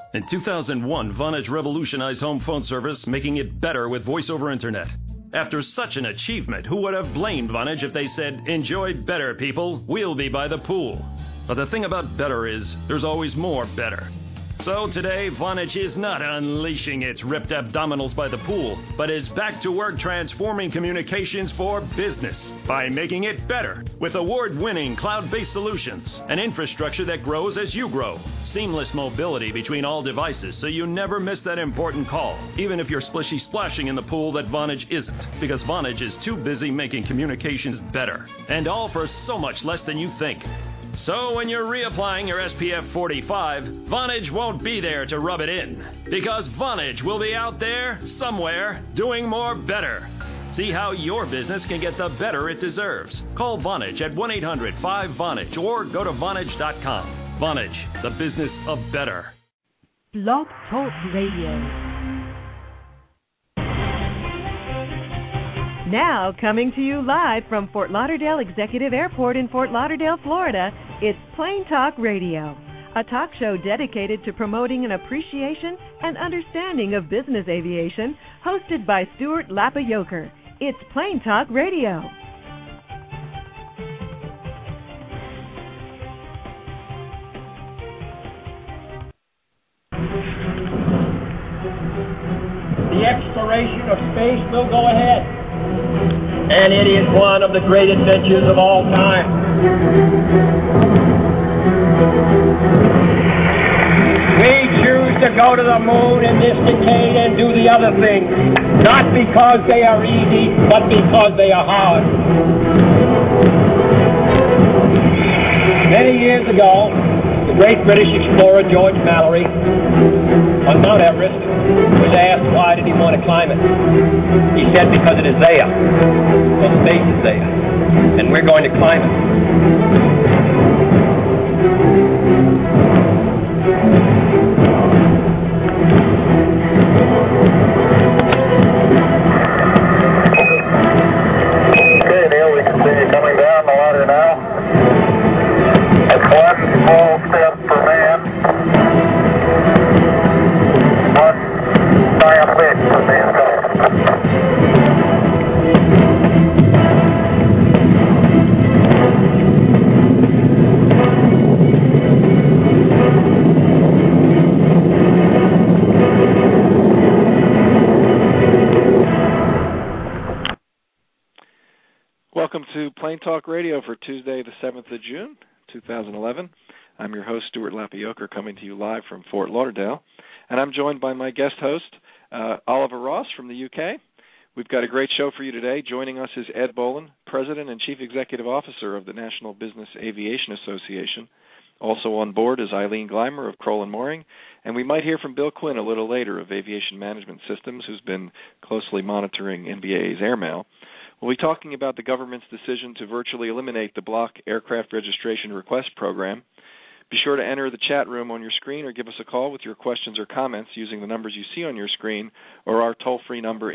In 2001, Vonage revolutionized home phone service, making it better with voice over internet. After such an achievement, who would have blamed Vonage if they said, "Enjoy better, people. We'll be by the pool." But the thing about better is, there's always more better. So today, Vonage is not unleashing its ripped abdominals by the pool, but is back to work transforming communications for business by making it better with award-winning cloud-based solutions, an infrastructure that grows as you grow, seamless mobility between all devices so you never miss that important call, even if you're splishy-splashing in the pool that Vonage isn't, because Vonage is too busy making communications better, and all for so much less than you think. So when you're reapplying your SPF 45, Vonage won't be there to rub it in, because Vonage will be out there, somewhere, doing more better. See how your business can get the better it deserves. Call Vonage at 1-800-5-VONAGE or go to Vonage.com. Vonage, the business of better. Blog Talk Radio. Now, coming to you live from Fort Lauderdale Executive Airport in Fort Lauderdale, Florida, it's Plain Talk Radio, a talk show dedicated to promoting an appreciation and understanding of business aviation, hosted by Stuart Lapayoker. It's Plain Talk Radio. The exploration of space will go ahead. And it is one of the great adventures of all time. We choose to go to the moon in this decade and do the other things, not because they are easy, but because they are hard. Many years ago, the great British explorer George Mallory on Mount Everest was asked why did he want to climb it. He said because it is there. Well, space is there. And we're going to climb it. Okay, Neil, we can see you coming down the ladder now. It's one small step for man, one giant leap for mankind. Welcome to Plain Talk Radio for Tuesday, the 7th of June, 2011. I'm your host, Stuart Lapayoker, coming to you live from Fort Lauderdale. And I'm joined by my guest host, Oliver Ross from the UK. We've got a great show for you today. Joining us is Ed Boland, President and Chief Executive Officer of the National Business Aviation Association. Also on board is Eileen Gleimer of Crowell & Mooring. And we might hear from Bill Quinn a little later of Aviation Management Systems, who's been closely monitoring NBAA's airmail. We'll be talking about the government's decision to virtually eliminate the Block Aircraft Registration Request Program. Be sure to enter the chat room on your screen or give us a call with your questions or comments using the numbers you see on your screen or our toll-free number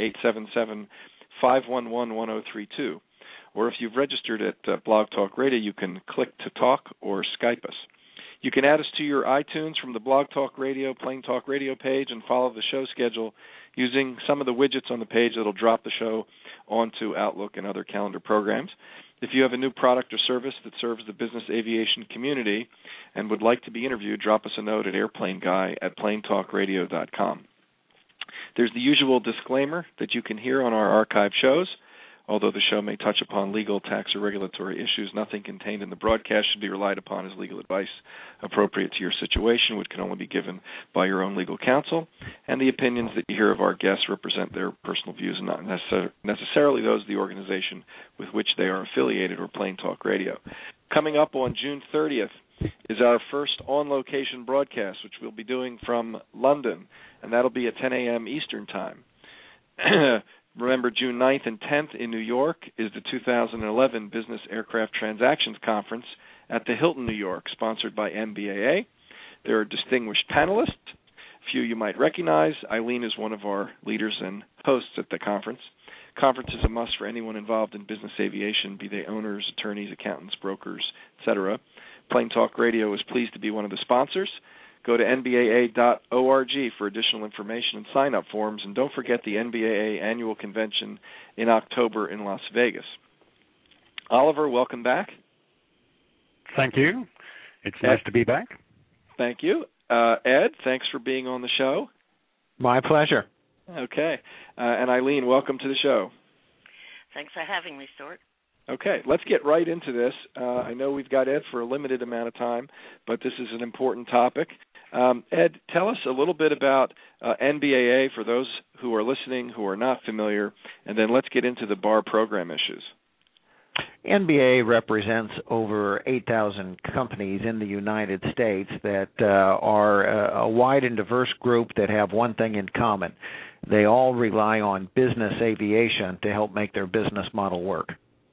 877-511-1032. Or if you've registered at Blog Talk Radio, you can click to talk or Skype us. You can add us to your iTunes from the Blog Talk Radio, Plain Talk Radio page and follow the show schedule using some of the widgets on the page that will drop the show onto Outlook and other calendar programs. If you have a new product or service that serves the business aviation community and would like to be interviewed, drop us a note at airplaneguy@plaintalkradio.com. There's the usual disclaimer that you can hear on our archive shows. Although the show may touch upon legal, tax, or regulatory issues, nothing contained in the broadcast should be relied upon as legal advice appropriate to your situation, which can only be given by your own legal counsel. And the opinions that you hear of our guests represent their personal views and not necessarily those of the organization with which they are affiliated or Plain Talk Radio. Coming up on June 30th is our first on-location broadcast, which we'll be doing from London, and that'll be at 10 a.m. Eastern Time. Remember, June 9th and 10th in New York is the 2011 Business Aircraft Transactions Conference at the Hilton, New York, sponsored by NBAA. There are distinguished panelists. A few you might recognize. Eileen is one of our leaders and hosts at the conference. Conference is a must for anyone involved in business aviation, be they owners, attorneys, accountants, brokers, etc. Plain Talk Radio is pleased to be one of the sponsors. Go to nbaa.org for additional information and sign-up forms. And don't forget the NBAA annual convention in October in Las Vegas. Oliver, welcome back. Thank you. It's nice to be back. Thank you. Ed, thanks for being on the show. My pleasure. Okay. And Eileen, welcome to the show. Thanks for having me, Stuart. Okay, let's get right into this. I know we've got Ed for a limited amount of time, but this is an important topic. Ed, tell us a little bit about NBAA for those who are listening who are not familiar, and then let's get into the BAR program issues. NBA represents over 8,000 companies in the United States that are a wide and diverse group that have one thing in common. They all rely on business aviation to help make their business model work.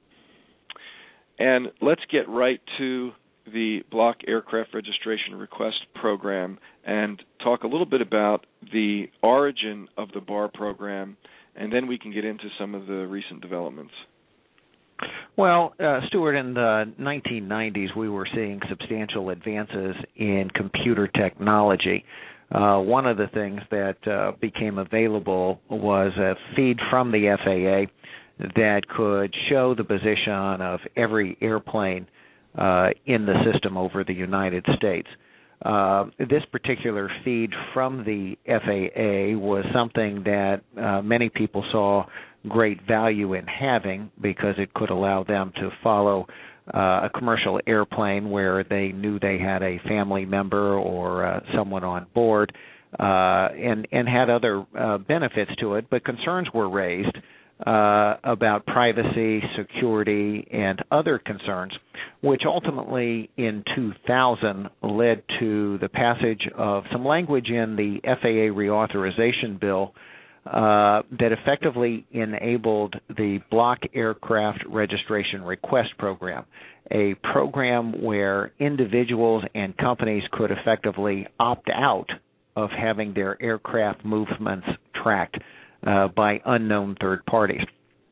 And let's get right to the Block Aircraft Registration Request Program and talk a little bit about the origin of the BAR program, and then we can get into some of the recent developments. Well, Stuart, in the 1990s, we were seeing substantial advances in computer technology. One of the things that became available was a feed from the FAA that could show the position of every airplane in the system over the United States. This particular feed from the FAA was something that many people saw great value in having because it could allow them to follow a commercial airplane where they knew they had a family member or someone on board and had other benefits to it, but concerns were raised about privacy, security, and other concerns, which ultimately in 2000 led to the passage of some language in the FAA reauthorization bill that effectively enabled the Block Aircraft Registration Request Program, a program where individuals and companies could effectively opt out of having their aircraft movements tracked by unknown third parties.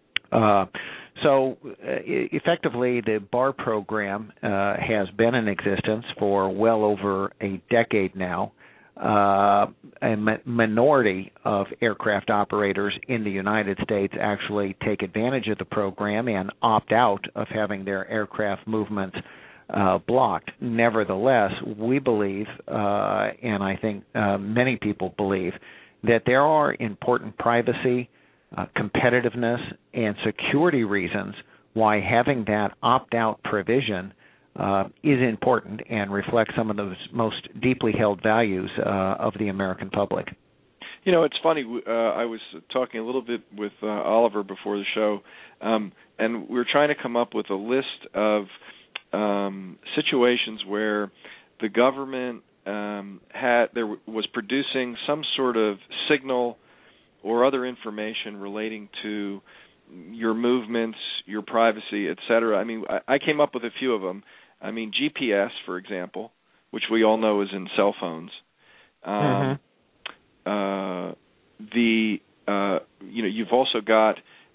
So effectively, the BAR program has been in existence for well over a decade now. A minority of aircraft operators in the United States actually take advantage of the program and opt out of having their aircraft movements blocked. Nevertheless, we believe, and I think many people believe, that there are important privacy, competitiveness, and security reasons why having that opt-out provision is important and reflects some of those most deeply held values of the American public. You know, it's funny. I was talking a little bit with Oliver before the show, and we were trying to come up with a list of situations where the government was producing some sort of signal or other information relating to your movements, your privacy, et cetera. I mean, I came up with a few of them. I mean, GPS, for example, which we all know is in cell phones. You've also got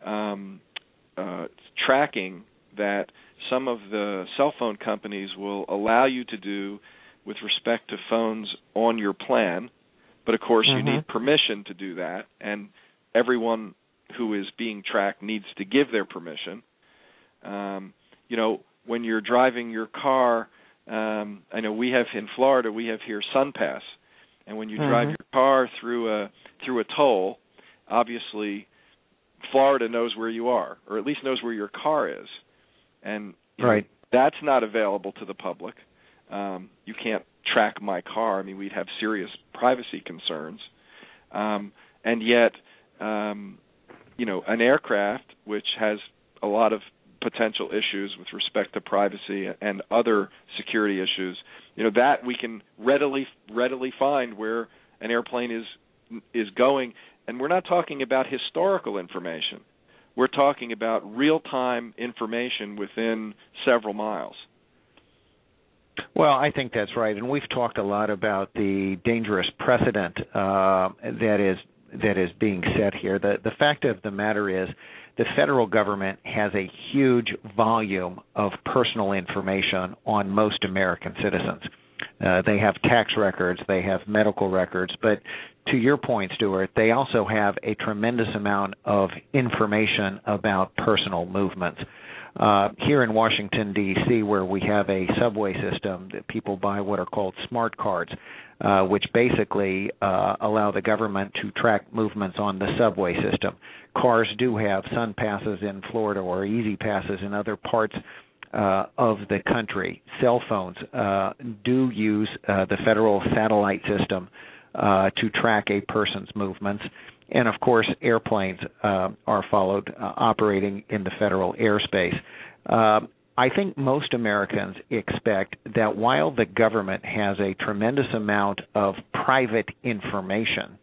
tracking that some of the cell phone companies will allow you to do with respect to phones on your plan, but of course you need permission to do that, and everyone who is being tracked needs to give their permission. When you're driving your car, I know we have in Florida, we have here SunPass, and when you drive your car through a toll, obviously Florida knows where you are, or at least knows where your car is, and that's not available to the public. You can't track my car. I mean, we'd have serious privacy concerns. And yet, an aircraft, which has a lot of potential issues with respect to privacy and other security issues, that we can readily find where an airplane is going. And we're not talking about historical information. We're talking about real-time information within several miles. Well, I think that's right, and we've talked a lot about the dangerous precedent that is being set here. The fact of the matter is the federal government has a huge volume of personal information on most American citizens. They have tax records, they have medical records, but to your point, Stuart, they also have a tremendous amount of information about personal movements. Here in Washington, D.C., where we have a subway system that people buy what are called smart cards, which basically allow the government to track movements on the subway system. Cars do have Sun Passes in Florida or Easy Passes in other parts of the country. Cell phones do use the federal satellite system to track a person's movements. And, of course, airplanes are followed operating in the federal airspace. I think most Americans expect that while the government has a tremendous amount of private information,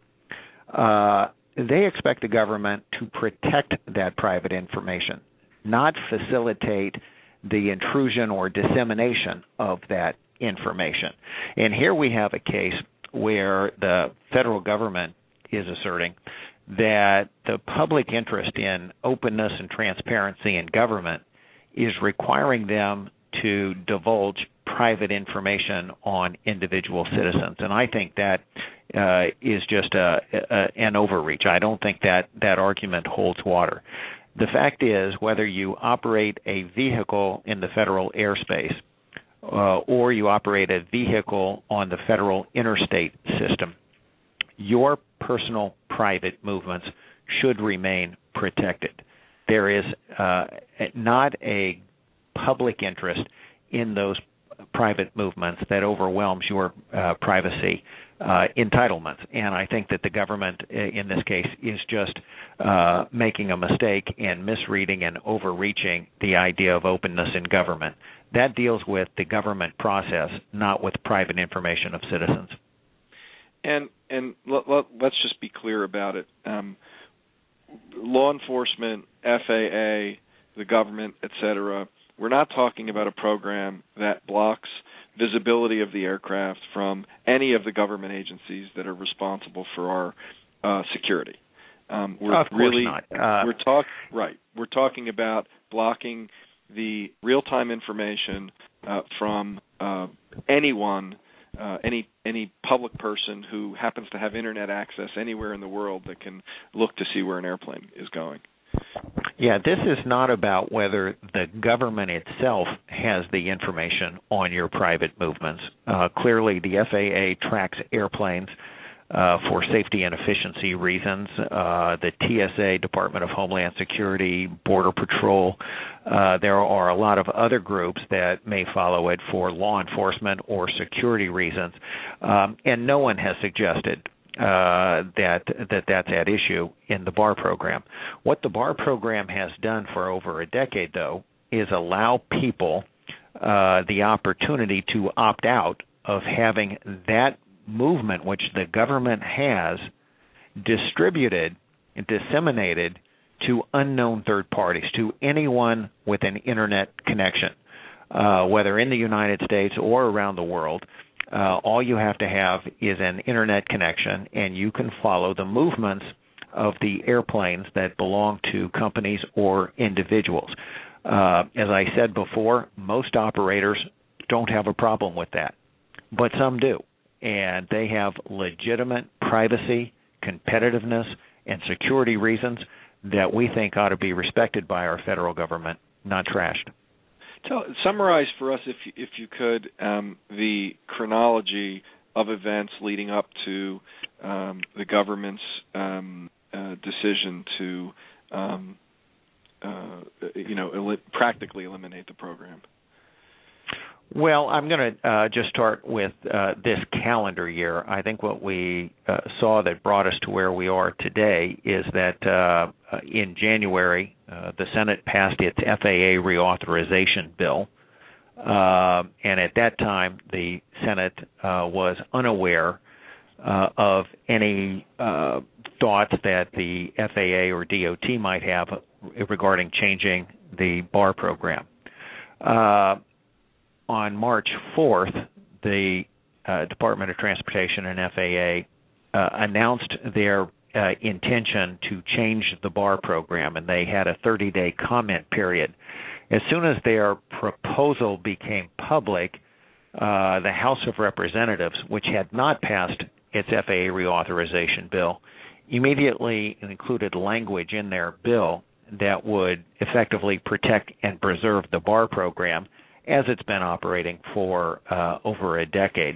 they expect the government to protect that private information, not facilitate the intrusion or dissemination of that information. And here we have a case where the federal government is asserting that the public interest in openness and transparency in government is requiring them to divulge private information on individual citizens. And I think that is just an overreach. I don't think that argument holds water. The fact is, whether you operate a vehicle in the federal airspace or you operate a vehicle on the federal interstate system, your personal private movements should remain protected. There is not a public interest in those private movements that overwhelms your privacy entitlements. And I think that the government in this case is just making a mistake and misreading and overreaching the idea of openness in government. That deals with the government process, not with private information of citizens. And let's just be clear about it. Law enforcement, FAA, the government, et.cetera., we're not talking about a program that blocks visibility of the aircraft from any of the government agencies that are responsible for our security. Of course not. We're talking about blocking the real-time information from anyone, any public person who happens to have internet access anywhere in the world that can look to see where an airplane is going. Yeah, this is not about whether the government itself has the information on your private movements. Clearly, the FAA tracks airplanes for safety and efficiency reasons. The TSA, Department of Homeland Security, Border Patrol. There are a lot of other groups that may follow it for law enforcement or security reasons. And no one has suggested that's at issue in the BAR program. What the BAR program has done for over a decade, though, is allow people the opportunity to opt out of having that movement, which the government has, distributed and disseminated to unknown third parties, to anyone with an internet connection, whether in the United States or around the world. All you have to have is an internet connection, and you can follow the movements of the airplanes that belong to companies or individuals. As I said before, most operators don't have a problem with that, but some do, and they have legitimate privacy, competitiveness, and security reasons that we think ought to be respected by our federal government, not trashed. Summarize for us, if you could, the chronology of events leading up to the government's decision to, practically eliminate the program. Well, I'm going to just start with this calendar year. I think what we saw that brought us to where we are today is that in January, the Senate passed its FAA reauthorization bill. And at that time, the Senate was unaware of any thoughts that the FAA or DOT might have regarding changing the BAR program. On March 4th, the Department of Transportation and FAA announced their intention to change the BAR program, and they had a 30-day comment period. As soon as their proposal became public, the House of Representatives, which had not passed its FAA reauthorization bill, immediately included language in their bill that would effectively protect and preserve the bar program as it's been operating for over a decade.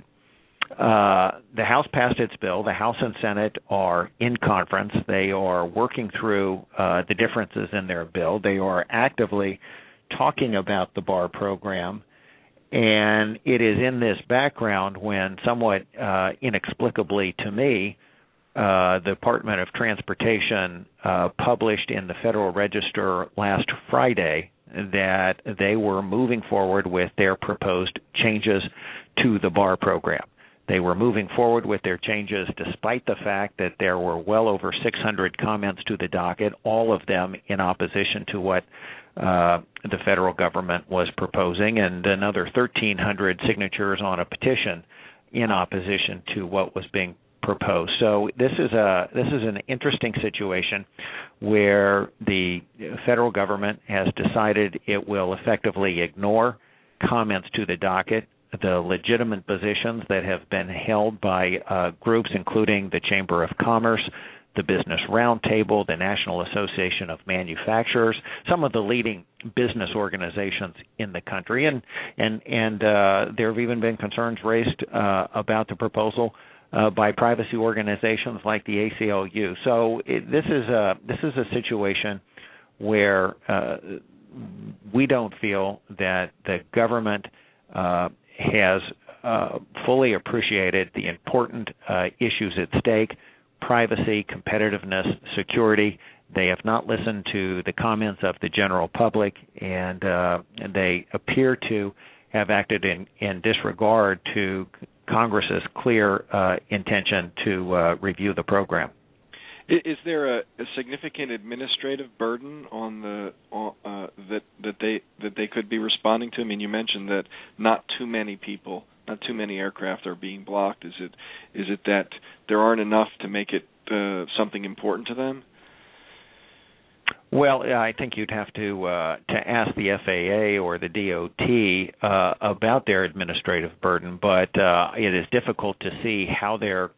The House passed its bill. The House and Senate are in conference. They are working through the differences in their bill. They are actively talking about the bar program. And it is in this background when, somewhat inexplicably to me, the Department of Transportation published in the Federal Register last Friday that they were moving forward with their proposed changes to the bar program. They were moving forward with their changes despite the fact that there were well over 600 comments to the docket, all of them in opposition to what the federal government was proposing, and another 1,300 signatures on a petition in opposition to what was being proposed. So this is an interesting situation where the federal government has decided it will effectively ignore comments to the docket, the legitimate positions that have been held by groups including the Chamber of Commerce, the Business Roundtable, the National Association of Manufacturers, some of the leading business organizations in the country, and there have even been concerns raised about the proposal by privacy organizations like the ACLU. So this is a situation where we don't feel that the government has fully appreciated the important issues at stake: privacy, competitiveness, security. They have not listened to the comments of the general public, and they appear to have acted in disregard to Congress's clear intention to review the program. Is there a significant administrative burden on that they could be responding to? I mean, you mentioned that not too many aircraft are being blocked. Is it that there aren't enough to make it something important to them? Well, I think you'd have to ask the FAA or the DOT about their administrative burden, but it is difficult to see how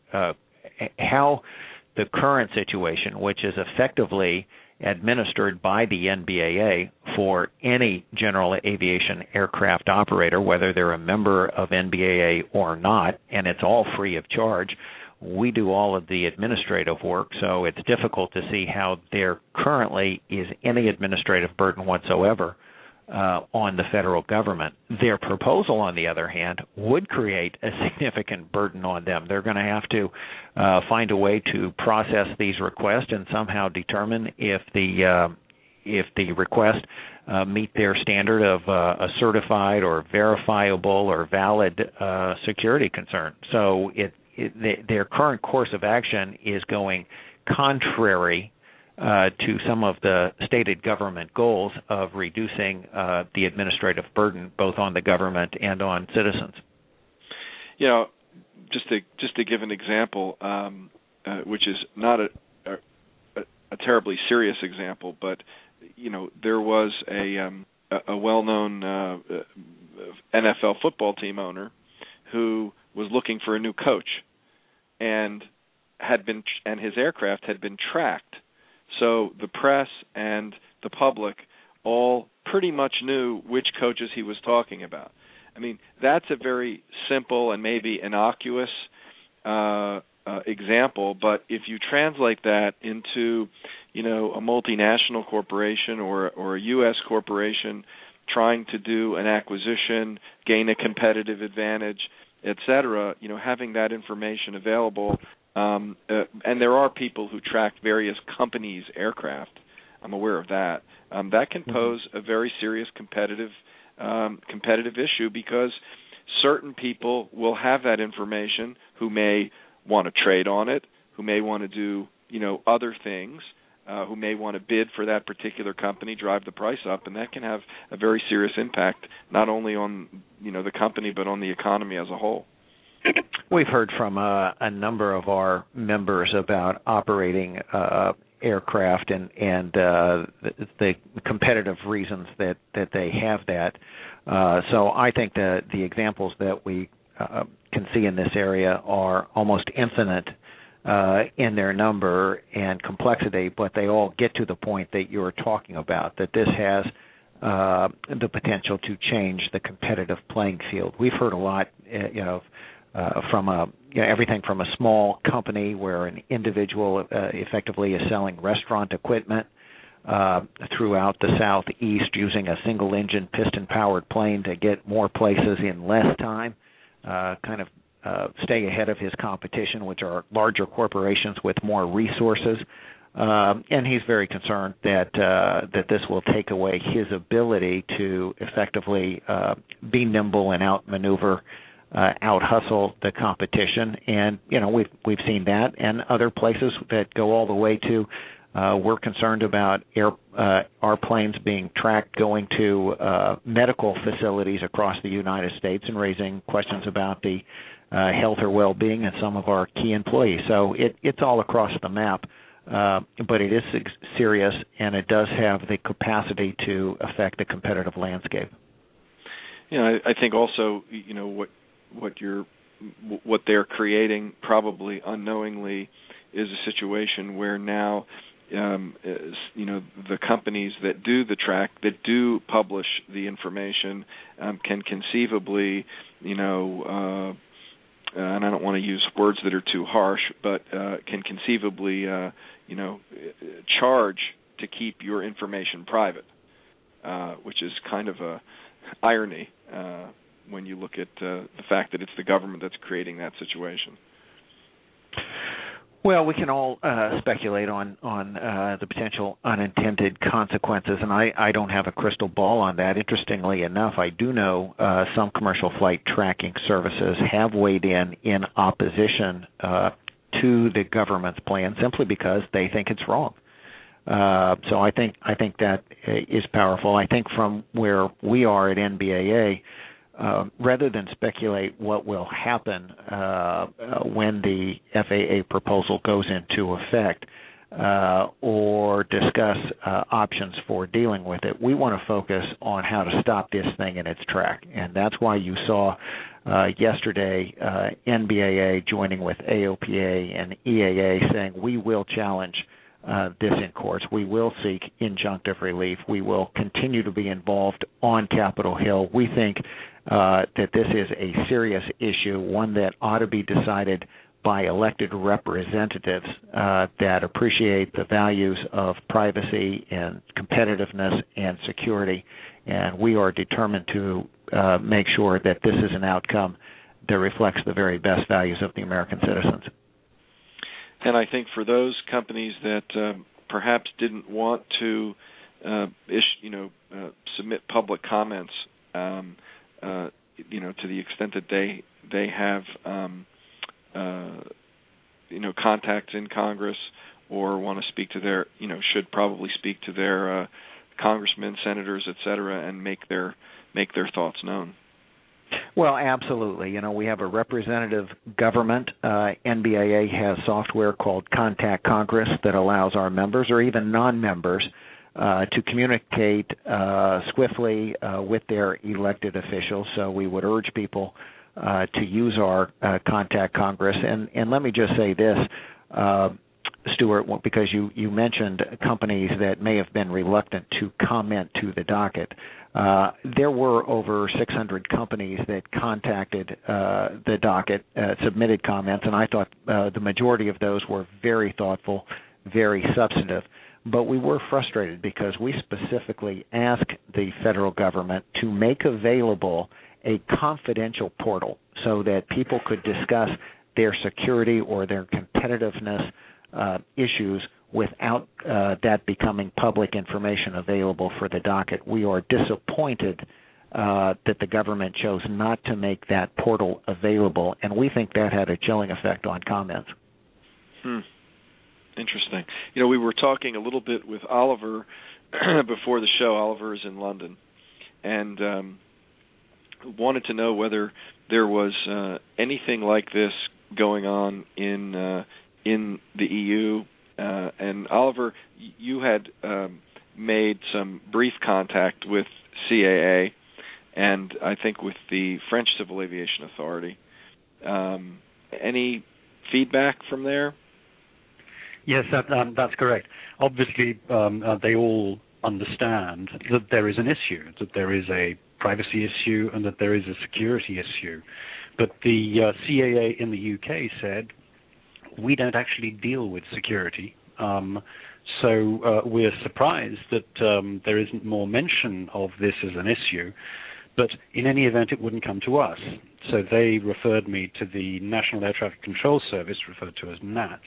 the current situation, which is effectively administered by the NBAA for any general aviation aircraft operator, whether they're a member of NBAA or not, and it's all free of charge. We do all of the administrative work, so it's difficult to see how there currently is any administrative burden whatsoever on the federal government. Their proposal, on the other hand, would create a significant burden on them. They're going to have to find a way to process these requests and somehow determine if the request meet their standard of a certified or verifiable or valid security concern. So their current course of action is going contrary to some of the stated government goals of reducing the administrative burden both on the government and on citizens. You know, just to give an example, which is not a terribly serious example, but you know, there was a well-known NFL football team owner who was looking for a new coach, and his aircraft had been tracked. So the press and the public all pretty much knew which coaches he was talking about. I mean, that's a very simple and maybe innocuous example, but if you translate that into, you know, a multinational corporation or a U.S. corporation trying to do an acquisition, gain a competitive advantage, et cetera, you know, having that information available. And there are people who track various companies' aircraft. I'm aware of that. That can pose a very serious competitive issue, because certain people will have that information who may want to trade on it, who may want to do, you know, other things, who may want to bid for that particular company, drive the price up, and that can have a very serious impact not only on, you know, the company but on the economy as a whole. We've heard from a number of our members about operating aircraft and the competitive reasons that they have that. So I think the examples that we can see in this area are almost infinite in their number and complexity, but they all get to the point that you're talking about, that this has the potential to change the competitive playing field. We've heard a lot, from everything from a small company where an individual effectively is selling restaurant equipment throughout the Southeast using a single-engine piston-powered plane to get more places in less time, stay ahead of his competition, which are larger corporations with more resources. And he's very concerned that this will take away his ability to effectively be nimble and outmaneuver, out-hustle the competition. And we've seen that, and other places that go all the way to we're concerned about our planes being tracked going to medical facilities across the United States and raising questions about the health or well-being of some of our key employees. So it's all across the map. But it is serious, and it does have the capacity to affect the competitive landscape. I think also, what they're creating, probably unknowingly, is a situation where now, the companies that do the track, that do publish the information, can conceivably, and I don't want to use words that are too harsh, but can conceivably, charge to keep your information private, which is kind of a irony when you look at the fact that it's the government that's creating that situation. Well, we can all speculate on the potential unintended consequences, and I don't have a crystal ball on that. Interestingly enough, I do know some commercial flight tracking services have weighed in opposition to the government's plan simply because they think it's wrong. So I think that is powerful. I think from where we are at NBAA, rather than speculate what will happen when the FAA proposal goes into effect or discuss options for dealing with it, we want to focus on how to stop this thing in its track. And that's why you saw yesterday NBAA joining with AOPA and EAA saying we will challenge this in courts. We will seek injunctive relief. We will continue to be involved on Capitol Hill. We think that this is a serious issue, one that ought to be decided by elected representatives that appreciate the values of privacy and competitiveness and security. And we are determined to make sure that this is an outcome that reflects the very best values of the American citizens. And I think for those companies that perhaps didn't want to submit public comments, to the extent that they have contacts in Congress or want to speak to their should probably speak to their congressmen, senators, et cetera, and make their thoughts known. Well, absolutely. We have a representative government. NBAA has software called Contact Congress that allows our members or even non-members to communicate swiftly with their elected officials. So we would urge people to use our Contact Congress. And let me just say this, Stuart, because you mentioned companies that may have been reluctant to comment to the docket. There were over 600 companies that contacted the docket, submitted comments, and I thought the majority of those were very thoughtful, very substantive. But we were frustrated because we specifically asked the federal government to make available a confidential portal so that people could discuss their security or their competitiveness issues without that becoming public information available for the docket. We are disappointed that the government chose not to make that portal available, and we think that had a chilling effect on comments. Interesting. We were talking a little bit with Oliver before the show. Oliver is in London, and wanted to know whether there was anything like this going on in the EU And Oliver, you had made some brief contact with CAA and I think with the French Civil Aviation Authority. Any feedback from there? Yes, that's correct. Obviously, they all understand that there is an issue, that there is a privacy issue and that there is a security issue. But the CAA in the UK said, we don't actually deal with security. So we're surprised that there isn't more mention of this as an issue. But in any event, it wouldn't come to us. So they referred me to the National Air Traffic Control Service, referred to as NATS,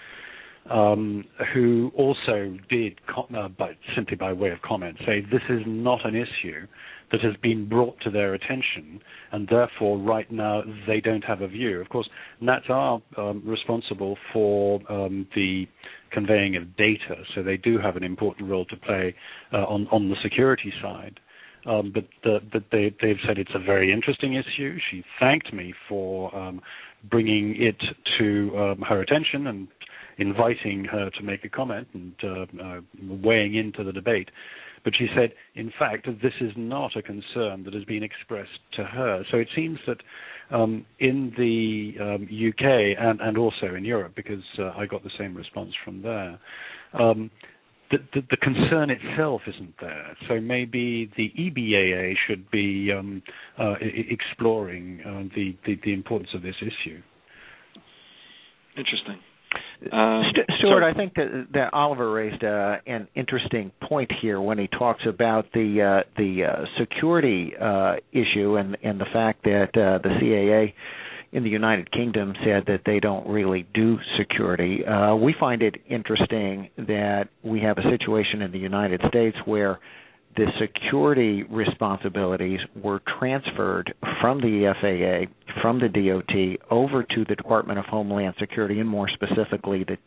who also did, simply by way of comment, say this is not an issue that has been brought to their attention, and therefore right now they don't have a view. Of course, NATS are responsible for the conveying of data, so they do have an important role to play on the security side. But they've said it's a very interesting issue. She thanked me for bringing it to her attention and inviting her to make a comment and weighing into the debate. But she said, in fact, this is not a concern that has been expressed to her. So it seems that in the UK and also in Europe, because I got the same response from there, the concern itself isn't there. So maybe the EBAA should be exploring the importance of this issue. Interesting. Stuart, I think that Oliver raised an interesting point here when he talks about the security issue and the fact that the CAA in the United Kingdom said that they don't really do security. We find it interesting that we have a situation in the United States where the security responsibilities were transferred from the FAA, from the DOT, over to the Department of Homeland Security, and more specifically the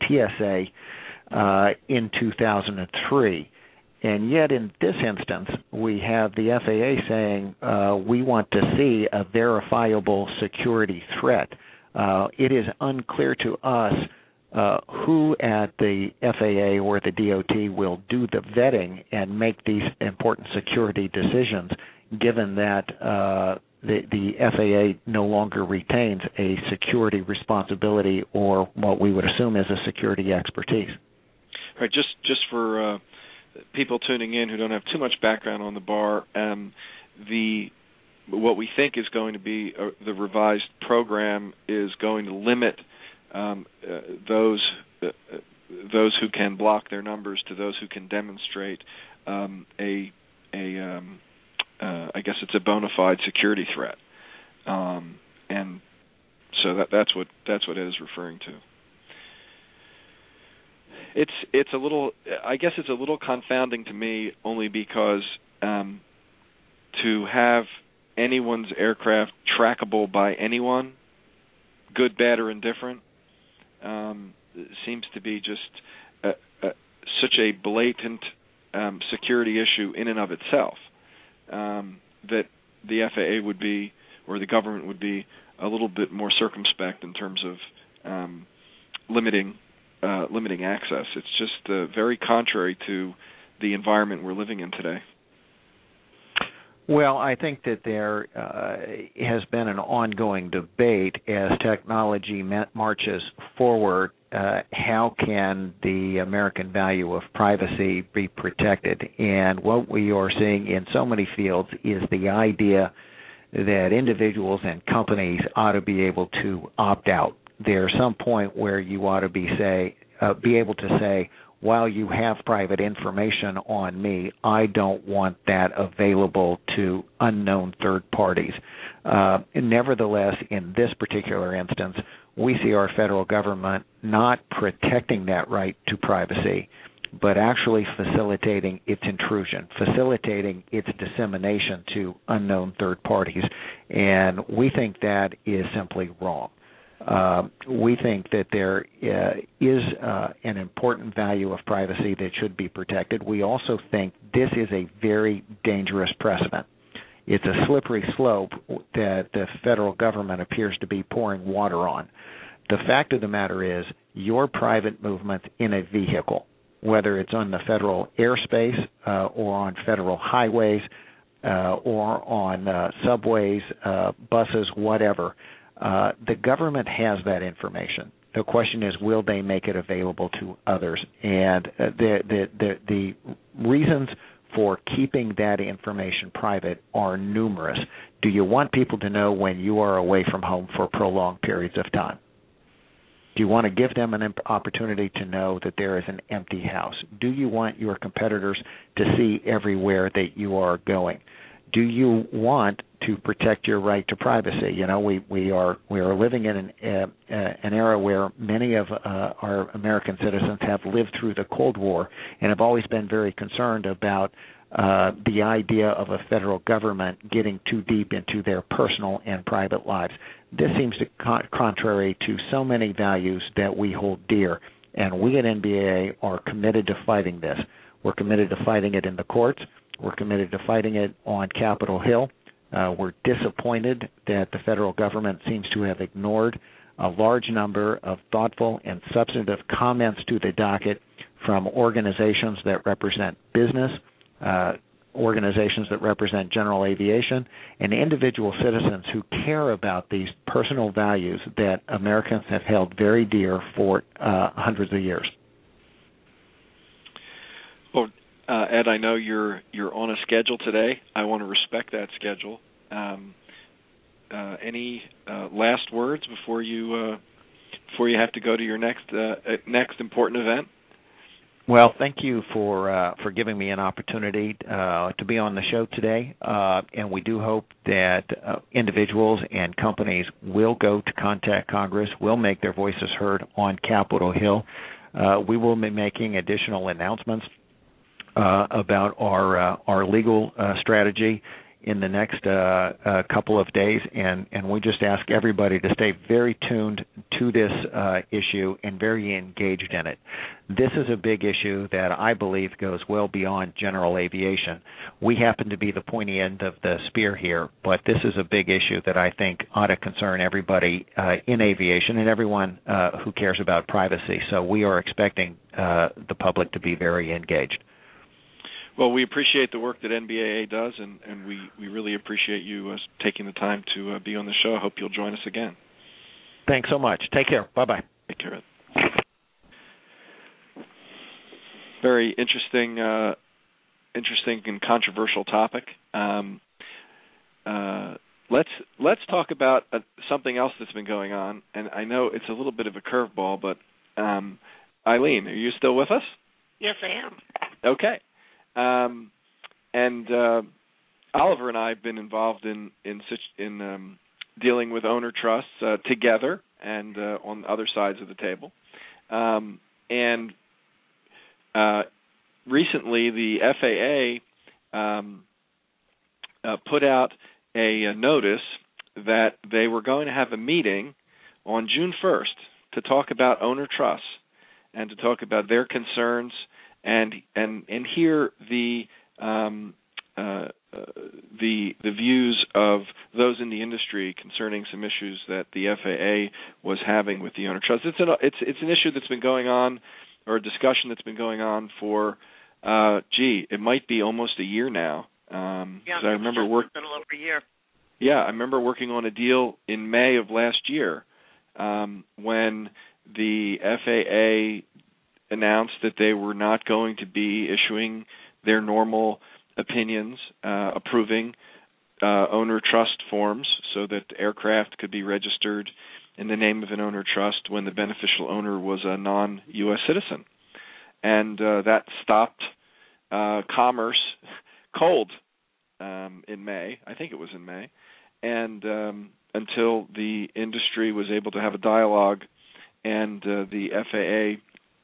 TSA, in 2003. And yet in this instance, we have the FAA saying we want to see a verifiable security threat. It is unclear to us who at the FAA or the DOT will do the vetting and make these important security decisions, given that the FAA no longer retains a security responsibility or what we would assume is a security expertise. All right, just for people tuning in who don't have too much background on the bar, what we think is going to be the revised program is going to limit those who can block their numbers to those who can demonstrate I guess it's a bona fide security threat, and so that's what Ed is referring to. It's a little, I guess it's a little confounding to me, only because to have anyone's aircraft trackable by anyone, good, bad, or indifferent, seems to be just such a blatant security issue in and of itself that the FAA would be, or the government would be, a little bit more circumspect in terms of limiting access. It's just very contrary to the environment we're living in today. Well, I think that there has been an ongoing debate as technology marches forward. How can the American value of privacy be protected? And what we are seeing in so many fields is the idea that individuals and companies ought to be able to opt out. There's some point where you ought to be able to say, while you have private information on me, I don't want that available to unknown third parties. Nevertheless, in this particular instance, we see our federal government not protecting that right to privacy, but actually facilitating its intrusion, facilitating its dissemination to unknown third parties. And we think that is simply wrong. We think that there is an important value of privacy that should be protected. We also think this is a very dangerous precedent. It's a slippery slope that the federal government appears to be pouring water on. The fact of the matter is your private movement in a vehicle, whether it's on the federal airspace or on federal highways or on subways, buses, whatever. The government has that information. The question is, will they make it available to others? And the reasons for keeping that information private are numerous. Do you want people to know when you are away from home for prolonged periods of time? Do you want to give them an opportunity to know that there is an empty house? Do you want your competitors to see everywhere that you are going? Do you want to protect your right to privacy? You know, we are living in an era where many of our American citizens have lived through the Cold War and have always been very concerned about the idea of a federal government getting too deep into their personal and private lives. This seems to contrary to so many values that we hold dear, and we at NBAA are committed to fighting this. We're committed to fighting it in the courts. We're committed to fighting it on Capitol Hill. We're disappointed that the federal government seems to have ignored a large number of thoughtful and substantive comments to the docket from organizations that represent business, organizations that represent general aviation, and individual citizens who care about these personal values that Americans have held very dear for hundreds of years. Well, Ed, I know you're on a schedule today. I want to respect that schedule. Any last words before you have to go to your next important event? Well, thank you for giving me an opportunity to be on the show today, and we do hope that individuals and companies will go to contact Congress, will make their voices heard on Capitol Hill. We will be making additional announcements about our legal strategy in the next couple of days, and we just ask everybody to stay very tuned to this issue and very engaged in it. This is a big issue that I believe goes well beyond general aviation. We happen to be the pointy end of the spear here, but this is a big issue that I think ought to concern everybody in aviation and everyone who cares about privacy. So we are expecting the public to be very engaged. Well, we appreciate the work that NBAA does, and we really appreciate you taking the time to be on the show. I hope you'll join us again. Thanks so much. Take care. Bye-bye. Take care. Very interesting and controversial topic. Let's talk about something else that's been going on, and I know it's a little bit of a curveball, but Eileen, are you still with us? Yes, I am. Okay. Oliver and I have been involved in dealing with owner trusts together and on other sides of the table. Recently, the FAA put out a notice that they were going to have a meeting on June 1st to talk about owner trusts and to talk about their concerns and hear the views of those in the industry concerning some issues that the FAA was having with the owner trust. It's an issue that's been going on, or a discussion that's been going on for it might be almost a year now. I remember a little over a year. Yeah, I remember working on a deal in May of last year when the FAA announced that they were not going to be issuing their normal opinions, approving owner trust forms so that aircraft could be registered in the name of an owner trust when the beneficial owner was a non-U.S. citizen. And that stopped commerce cold in May. I think it was in May. And until the industry was able to have a dialogue and the FAA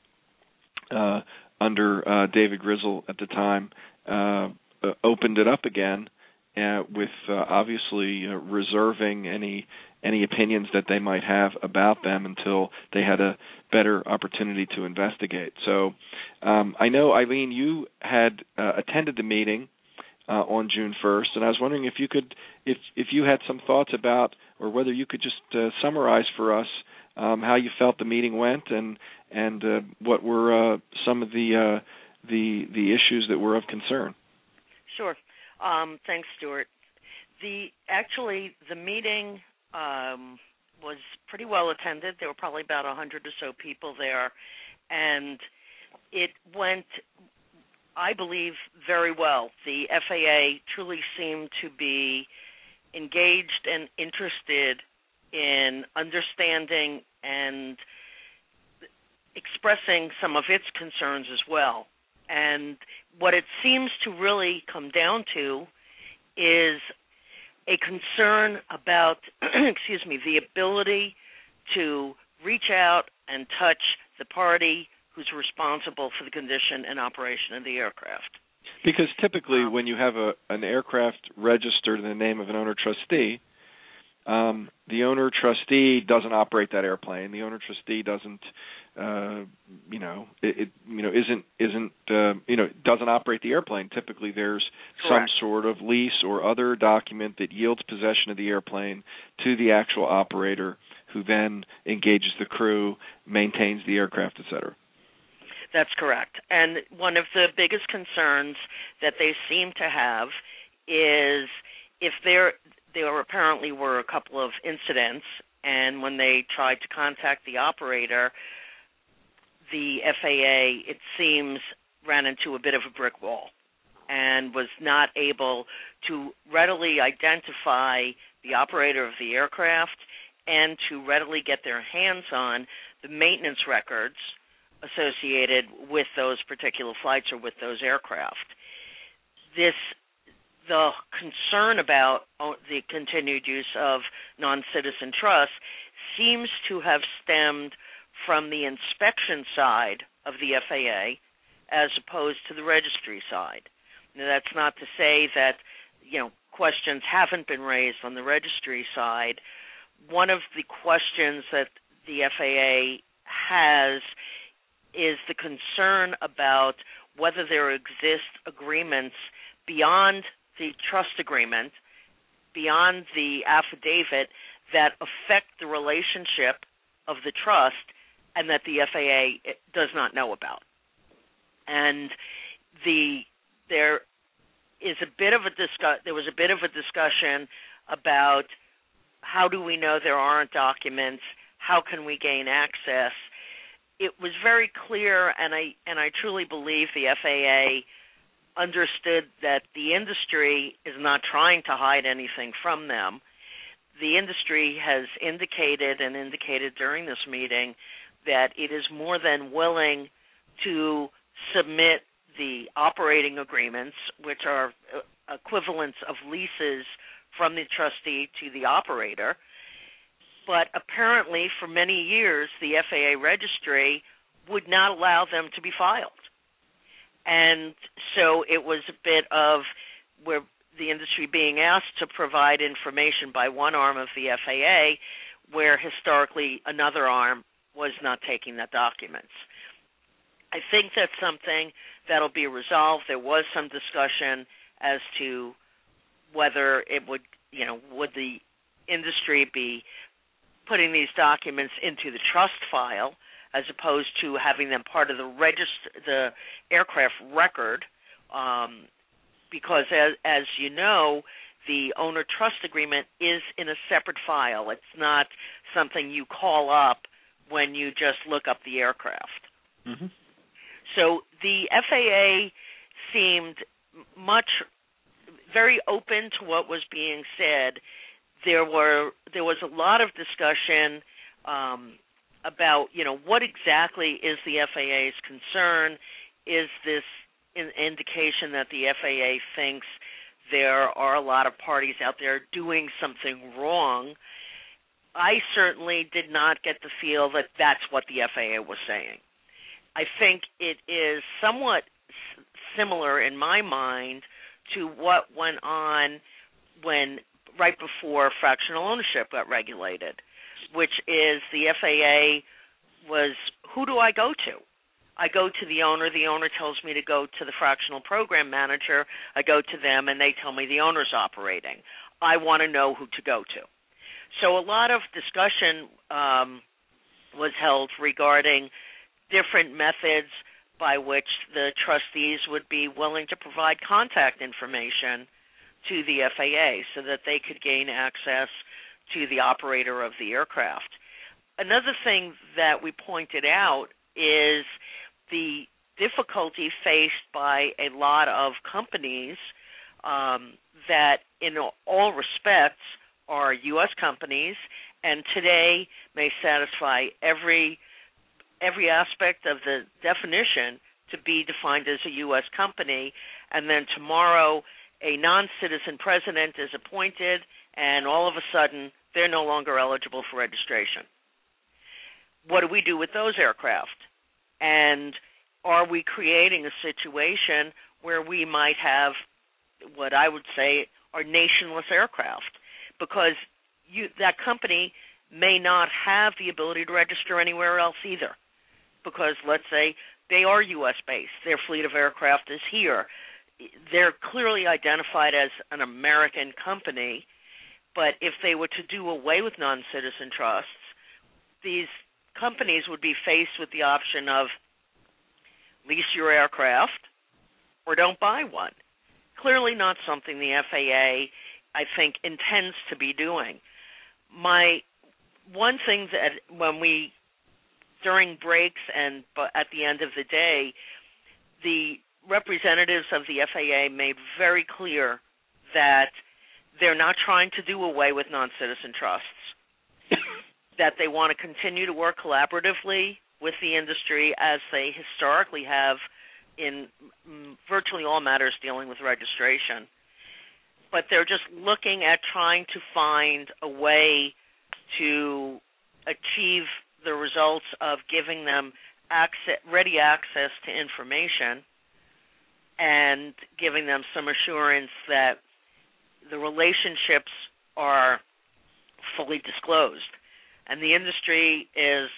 under David Grizzle at the time, opened it up again with obviously reserving any opinions that they might have about them until they had a better opportunity to investigate. So I know, Eileen, you had attended the meeting on June 1st, and I was wondering if you had some thoughts about, or whether you could just summarize for us how you felt the meeting went, and what were some of the issues that were of concern. Sure. Thanks, Stuart. The meeting was pretty well attended. There were probably about 100 or so people there, and it went, I believe, very well. The FAA truly seemed to be engaged and interested in understanding and expressing some of its concerns as well. And what it seems to really come down to is a concern about, the ability to reach out and touch the party who's responsible for the condition and operation of the aircraft. Because typically when you have an aircraft registered in the name of an owner-trustee, the owner-trustee doesn't operate that airplane. The owner-trustee doesn't, doesn't operate the airplane. Typically, there's Correct. some sort of lease or other document that yields possession of the airplane to the actual operator, who then engages the crew, maintains the aircraft, etc. That's correct. And one of the biggest concerns that they seem to have is if there apparently were a couple of incidents, and when they tried to contact the operator, the FAA, it seems, ran into a bit of a brick wall and was not able to readily identify the operator of the aircraft and to readily get their hands on the maintenance records associated with those particular flights or with those aircraft. The concern about the continued use of non-citizen trusts seems to have stemmed from the inspection side of the FAA as opposed to the registry side. Now, that's not to say that, questions haven't been raised on the registry side. One of the questions that the FAA has is the concern about whether there exist agreements beyond the trust agreement, beyond the affidavit, that affect the relationship of the trust and that the FAA does not know about. And there was a bit of a discussion about how do we know there aren't documents, how can we gain access. It was very clear, and I truly believe the FAA understood that the industry is not trying to hide anything from them. The industry has indicated during this meeting that it is more than willing to submit the operating agreements, which are equivalents of leases from the trustee to the operator. But apparently for many years, the FAA registry would not allow them to be filed. And so it was a bit of where the industry being asked to provide information by one arm of the FAA, where historically another arm was not taking the documents. I think that's something that'll be resolved. There was some discussion as to whether it would the industry be putting these documents into the trust file as opposed to having them part of the aircraft record, because as you know, the owner trust agreement is in a separate file. It's not something you call up when you just look up the aircraft. Mm-hmm. So the FAA seemed very open to what was being said. There was a lot of discussion about, what exactly is the FAA's concern? Is this an indication that the FAA thinks there are a lot of parties out there doing something wrong? I certainly did not get the feel that that's what the FAA was saying. I think it is somewhat similar in my mind to what went on right before fractional ownership got regulated, which is the FAA was, who do I go to? I go to the owner tells me to go to the fractional program manager, I go to them and they tell me the owner's operating. I want to know who to go to. So a lot of discussion was held regarding different methods by which the trustees would be willing to provide contact information to the FAA so that they could gain access to the operator of the aircraft. Another thing that we pointed out is the difficulty faced by a lot of companies that in all respects are U.S. companies and today may satisfy every aspect of the definition to be defined as a U.S. company, and then tomorrow a non-citizen president is appointed and all of a sudden they're no longer eligible for registration. What do we do with those aircraft? And are we creating a situation where we might have what I would say are nationless aircraft? Because that company may not have the ability to register anywhere else either. Because let's say they are U.S.-based. Their fleet of aircraft is here. They're clearly identified as an American company, but if they were to do away with non-citizen trusts, these companies would be faced with the option of lease your aircraft or don't buy one. Clearly not something the FAA, I think, intends to be doing. One thing that when we, during breaks and at the end of the day, the representatives of the FAA made very clear that they're not trying to do away with non-citizen trusts, that they want to continue to work collaboratively with the industry as they historically have in virtually all matters dealing with registration. But they're just looking at trying to find a way to achieve the results of giving them ready access to information and giving them some assurance that the relationships are fully disclosed. And the industry is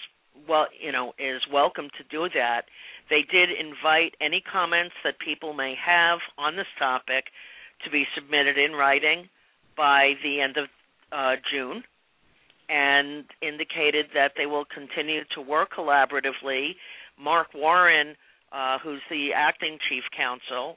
welcome to do that. They did invite any comments that people may have on this topic to be submitted in writing by the end of June, and indicated that they will continue to work collaboratively. Mark Warren, who's the acting chief counsel,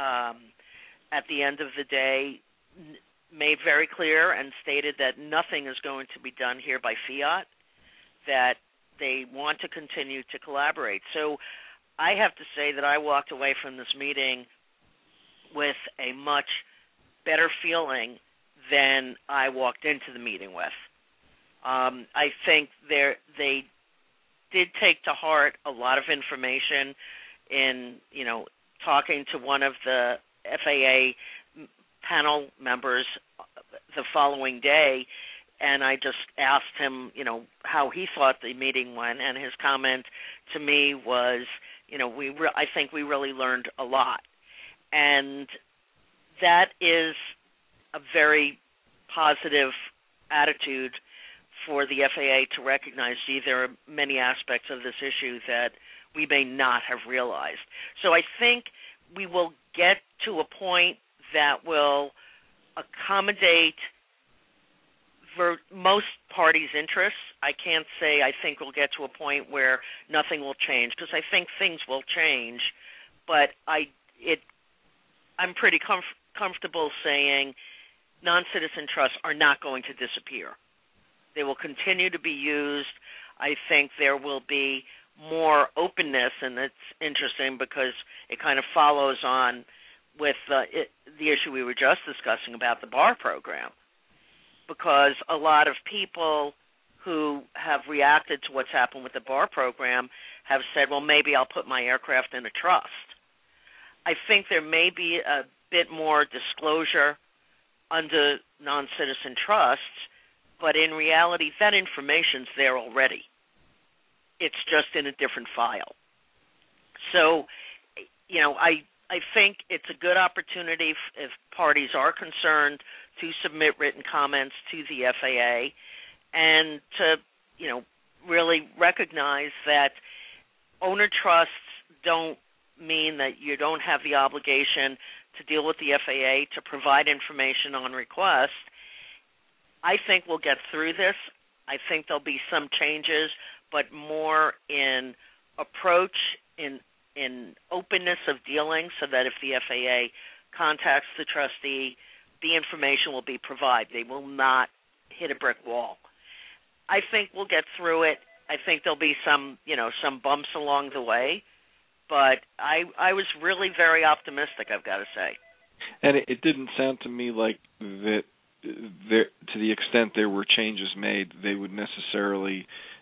at the end of the day made very clear and stated that nothing is going to be done here by fiat, that they want to continue to collaborate. So I have to say that I walked away from this meeting with a much better feeling than I walked into the meeting with. I think they did take to heart a lot of information in, talking to one of the FAA panel members the following day, and I just asked him, how he thought the meeting went, and his comment to me was, I think we really learned a lot. And that is a very positive attitude for the FAA to recognize, there are many aspects of this issue that we may not have realized. So I think we will get to a point that will accommodate most parties' interests. I can't say I think we'll get to a point where nothing will change, because I think things will change, but I'm pretty comfortable saying non-citizen trusts are not going to disappear. They will continue to be used. I think there will be more openness, and it's interesting because it kind of follows on with the issue we were just discussing about the BAR program, because a lot of people who have reacted to what's happened with the BAR program have said, well, maybe I'll put my aircraft in a trust. I think there may be a bit more disclosure under non-citizen trusts, but in reality, that information's there already. It's just in a different file. So, I think it's a good opportunity if parties are concerned to submit written comments to the FAA and to, really recognize that owner trusts don't mean that you don't have the obligation to deal with the FAA to provide information on request. I think we'll get through this. I think there'll be some changes, but more in approach, in openness of dealing, so that if the FAA contacts the trustee, the information will be provided. They will not hit a brick wall. I think we'll get through it. I think there'll be some bumps along the way, but I was really very optimistic, I've got to say. And it didn't sound to me like that there, to the extent there were changes made, they would necessarily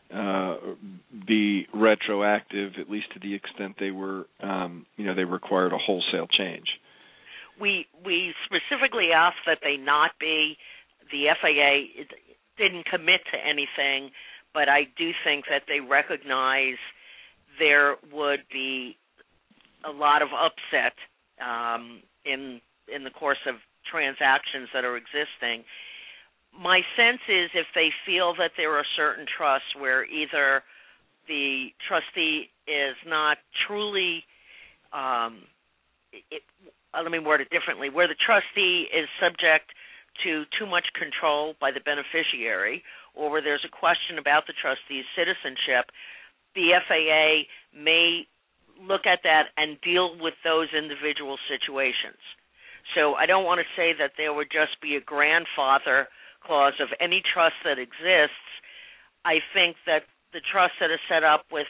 be retroactive, at least to the extent they were, they required a wholesale change. We specifically asked that they not be. The FAA didn't commit to anything, but I do think that they recognize there would be a lot of upset in the course of transactions that are existing. My sense is if they feel that there are certain trusts where either the trustee is not truly, let me word it differently, where the trustee is subject to too much control by the beneficiary, or where there's a question about the trustee's citizenship, the FAA may look at that and deal with those individual situations. So I don't want to say that there would just be a grandfather clause of any trust that exists. I think that the trusts that are set up with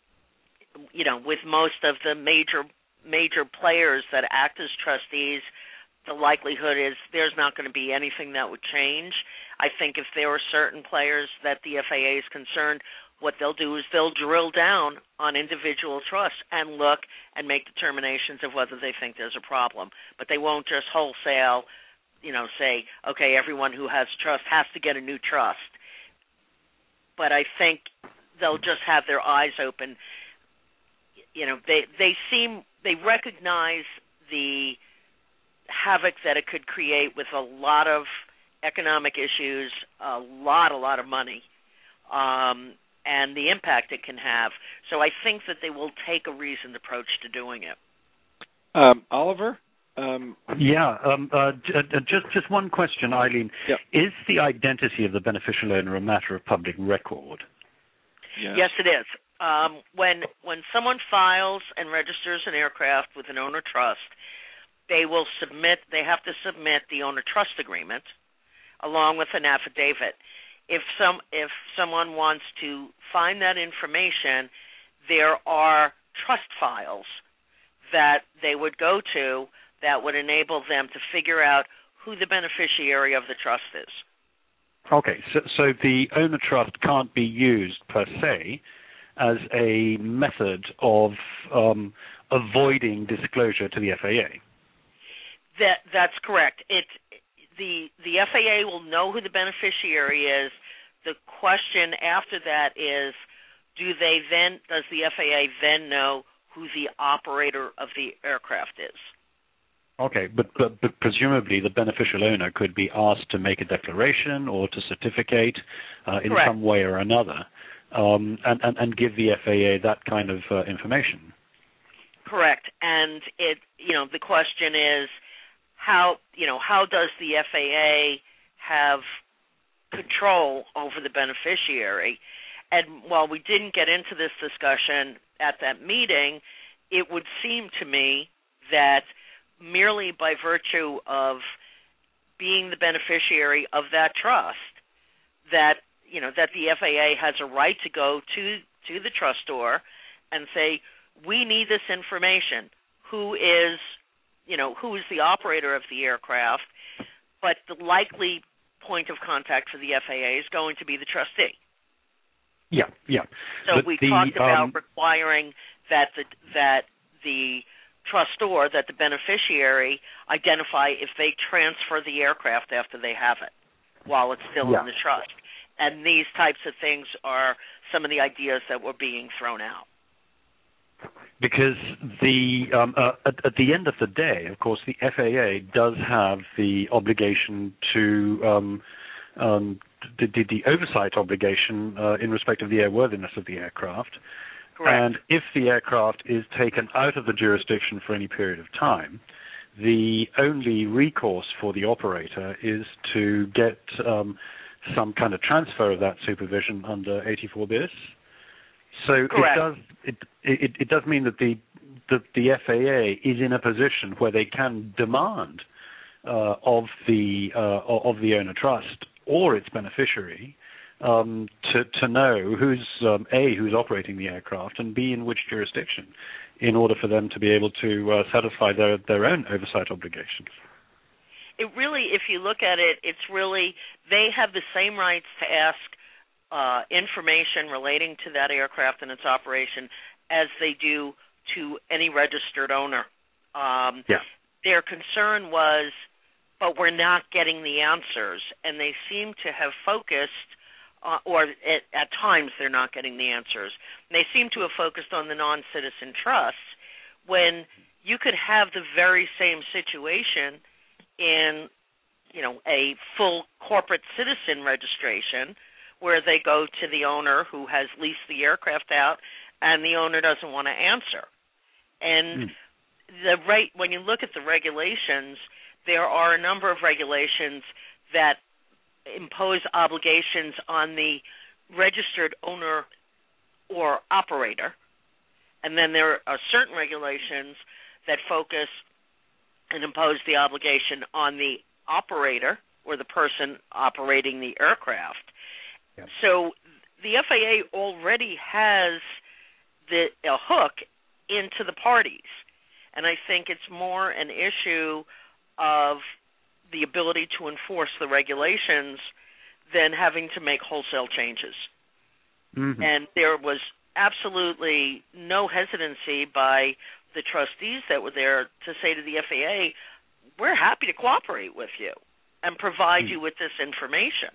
most of the major players that act as trustees, the likelihood is there's not going to be anything that would change. I think if there are certain players that the FAA is concerned, what they'll do is they'll drill down on individual trusts and look and make determinations of whether they think there's a problem. But they won't just wholesale, say, okay, everyone who has trust has to get a new trust. But I think they'll just have their eyes open. They recognize the havoc that it could create with a lot of economic issues, a lot of money, and the impact it can have. So I think that they will take a reasoned approach to doing it. Oliver? Just one question, Eileen. Yep. Is the identity of the beneficial owner a matter of public record? Yes, it is. When someone files and registers an aircraft with an owner trust, they have to submit the owner trust agreement along with an affidavit. If someone wants to find that information, there are trust files that they would go to that would enable them to figure out who the beneficiary of the trust is. Okay, so the owner trust can't be used per se as a method of avoiding disclosure to the FAA. That's correct. The FAA will know who the beneficiary is. The question after that is, does the FAA then know who the operator of the aircraft is? Okay, but presumably the beneficial owner could be asked to make a declaration or to certificate in Correct. some way or another, and give the FAA that kind of information. Correct, and the question is, how does the FAA have control over the beneficiary? And while we didn't get into this discussion at that meeting, it would seem to me that merely by virtue of being the beneficiary of that trust, that the FAA has a right to go to the trustor and say, we need this information. Who is the operator of the aircraft? But the likely point of contact for the FAA is going to be the trustee. Yeah. So we talked about requiring that the trustor, that the beneficiary, identify if they transfer the aircraft after they have it while it's still in the trust. And these types of things are some of the ideas that were being thrown out. Because at the end of the day, of course, the FAA does have the obligation to the oversight obligation in respect of the airworthiness of the aircraft. Correct. And if the aircraft is taken out of the jurisdiction for any period of time, the only recourse for the operator is to get some kind of transfer of that supervision under 84 bis. So Correct. it does mean that the FAA is in a position where they can demand of the owner trust or its beneficiary to know who's who's operating the aircraft, and B, in which jurisdiction, in order for them to be able to satisfy their own oversight obligations. It really, if you look at it, it's really, they have the same rights to ask information relating to that aircraft and its operation as they do to any registered owner. Their concern was, but we're not getting the answers, and they seem to have focused, or at times they're not getting the answers. And they seem to have focused on the non-citizen trusts when you could have the very same situation in, a full corporate citizen registration where they go to the owner who has leased the aircraft out and the owner doesn't want to answer. And when you look at the regulations, there are a number of regulations that impose obligations on the registered owner or operator, and then there are certain regulations that focus and impose the obligation on the operator or the person operating the aircraft. Yep. So the FAA already has a hook into the parties, and I think it's more an issue of the ability to enforce the regulations than having to make wholesale changes. Mm-hmm. And there was absolutely no hesitancy by the trustees that were there to say to the FAA, we're happy to cooperate with you and provide you with this information.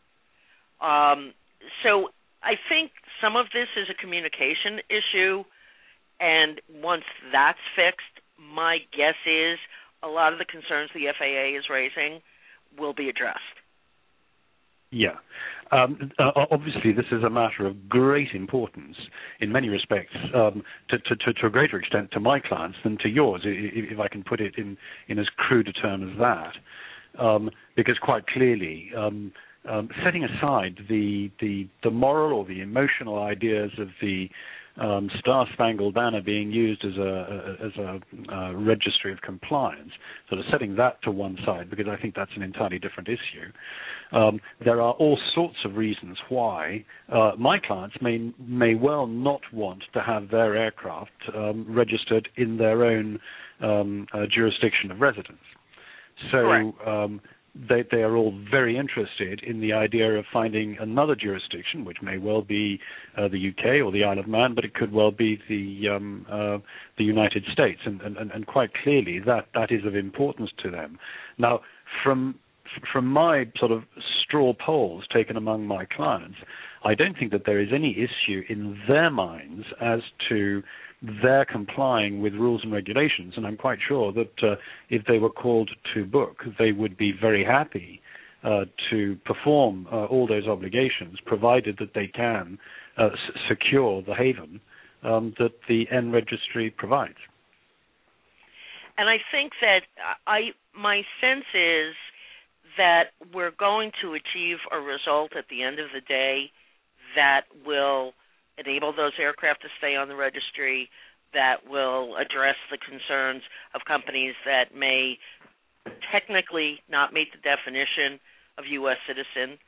So I think some of this is a communication issue, and once that's fixed, my guess is a lot of the concerns the FAA is raising will be addressed. Yeah. Obviously, this is a matter of great importance in many respects, to a greater extent to my clients than to yours, if I can put it in as crude a term as that. Because quite clearly, setting aside the moral or the emotional ideas of the Star-Spangled Banner being used as a registry of compliance, sort of setting that to one side, because I think that's an entirely different issue. There are all sorts of reasons why my clients may well not want to have their aircraft registered in their own jurisdiction of residence. So they are all very interested in the idea of finding another jurisdiction, which may well be the UK or the Isle of Man, but it could well be the United States, and quite clearly that is of importance to them. Now, from my sort of straw polls taken among my clients, I don't think that there is any issue in their minds as to their complying with rules and regulations, and I'm quite sure that if they were called to book, they would be very happy to perform all those obligations, provided that they can secure the haven that the N registry provides. And I think that my sense is that we're going to achieve a result at the end of the day that will enable those aircraft to stay on the registry, that will address the concerns of companies that may technically not meet the definition of U.S. citizen.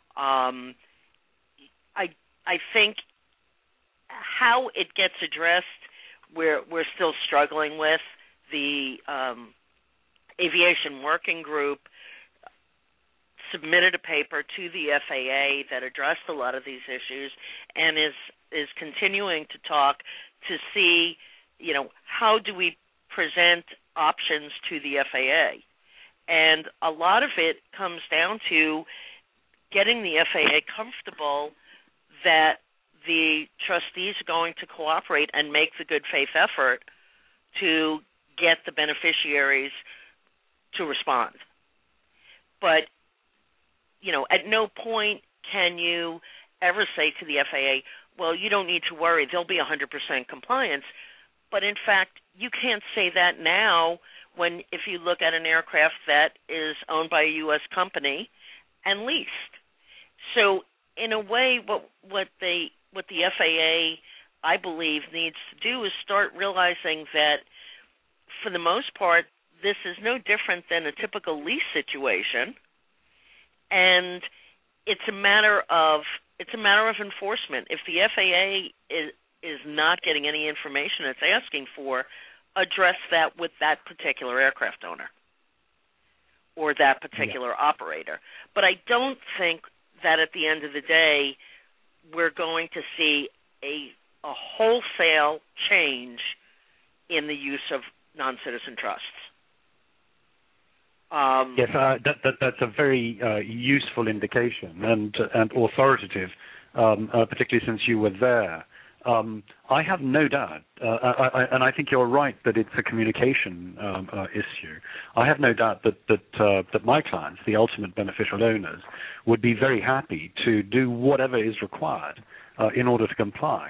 I think how it gets addressed, we're still struggling with. The Aviation Working Group submitted a paper to the FAA that addressed a lot of these issues and is continuing to talk to see, how do we present options to the FAA. And a lot of it comes down to getting the FAA comfortable that the trustees are going to cooperate and make the good faith effort to get the beneficiaries to respond. But at no point can you ever say to the FAA, well, you don't need to worry, there'll be 100% compliance. But in fact, you can't say that now if you look at an aircraft that is owned by a U.S. company and leased. So in a way, what the FAA I believe, needs to do is start realizing that, for the most part, this is no different than a typical lease situation, and it's a matter of enforcement. If the FAA is not getting any information it's asking for, address that with that particular aircraft owner or that particular operator. But I don't think that at the end of the day we're going to see a wholesale change in the use of non-citizen trusts. Yes, that's a very useful indication and authoritative, particularly since you were there. I have no doubt, and I think you're right that it's a communication issue. I have no doubt that my clients, the ultimate beneficial owners, would be very happy to do whatever is required in order to comply.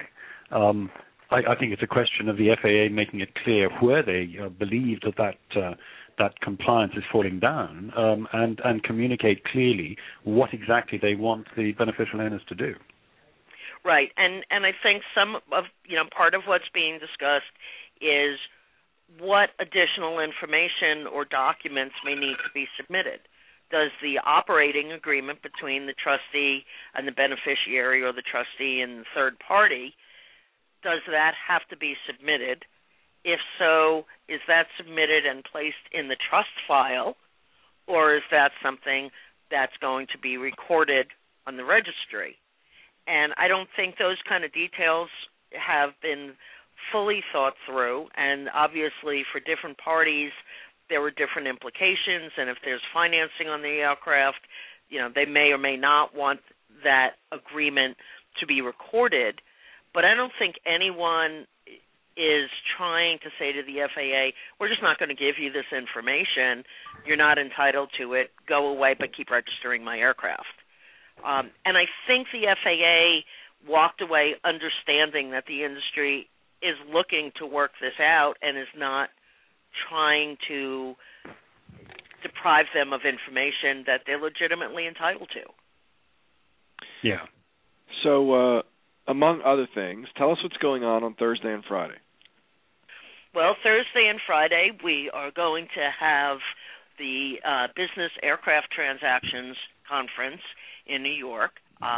I think it's a question of the FAA making it clear where they believe that compliance is falling down, and communicate clearly what exactly they want the beneficial owners to do. Right, and I think some of part of what's being discussed is what additional information or documents may need to be submitted. Does the operating agreement between the trustee and the beneficiary, or the trustee and the third party, does that have to be submitted? If so, is that submitted and placed in the trust file, or is that something that's going to be recorded on the registry? And I don't think those kind of details have been fully thought through, and obviously for different parties there were different implications, and if there's financing on the aircraft, they may or may not want that agreement to be recorded. But I don't think anyone is trying to say to the FAA, we're just not going to give you this information, you're not entitled to it, go away but keep registering my aircraft. And I think the FAA walked away understanding that the industry is looking to work this out and is not trying to deprive them of information that they're legitimately entitled to. Yeah. So, among other things, tell us what's going on Thursday and Friday. Well, Thursday and Friday we are going to have the Business Aircraft Transactions Conference in New York.